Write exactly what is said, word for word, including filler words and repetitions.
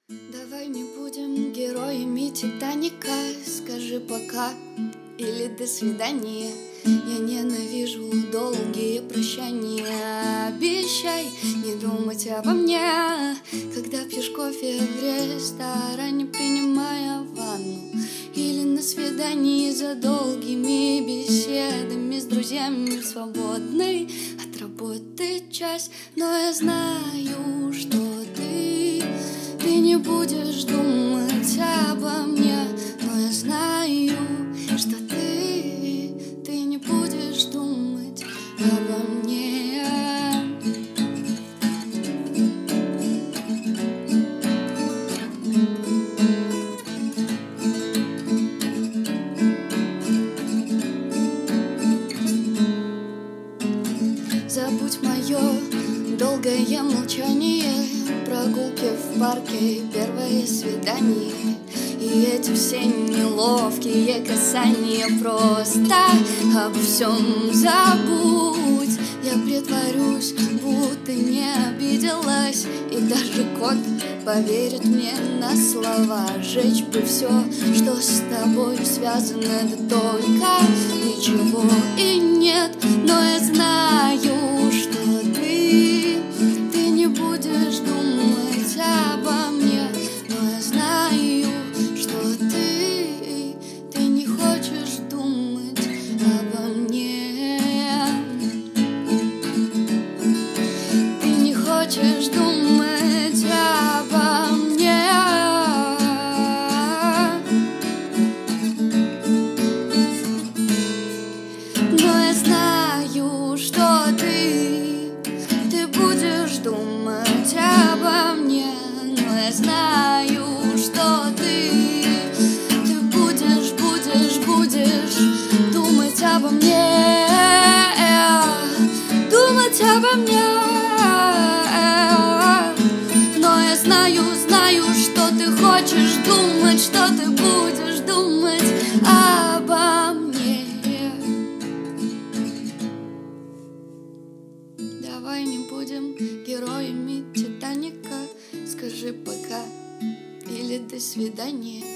Давай не будем героями Титаника. Скажи пока или до свидания. Я ненавижу долгие прощания. Обещай не думать обо мне, когда пьешь кофе в ресторане, принимая ванну, или на свидании за долгими беседами с друзьями в свободный от работы час. Но я знаю, что ты Ты не будешь думать обо мне. Но я знаю, что ты Ты не будешь думать обо мне. Забудь мое долгое молчание, прогулки в парке, первое свидание и эти все неловкие касания. Просто обо всем забудь. Я притворюсь, будто не обиделась, и даже кот поверит мне на слова. Сжечь бы все, что с тобой связано, да только ничего и нет. Но я знаю, что ты Ты не будешь думать обо мне. Но я знаю, что ты Ты не хочешь думать обо мне. Ты не хочешь думать обо мне. Но я знаю, что ты Ты будешь думать обо мне. Но я знаю, что ты Ты будешь, будешь, будешь думать обо мне. Думать обо мне. Но я знаю, знаю, что ты хочешь думать, что ты будешь думать обо мне. Давай не будем героями Титаника. Скажи пока или до свидания.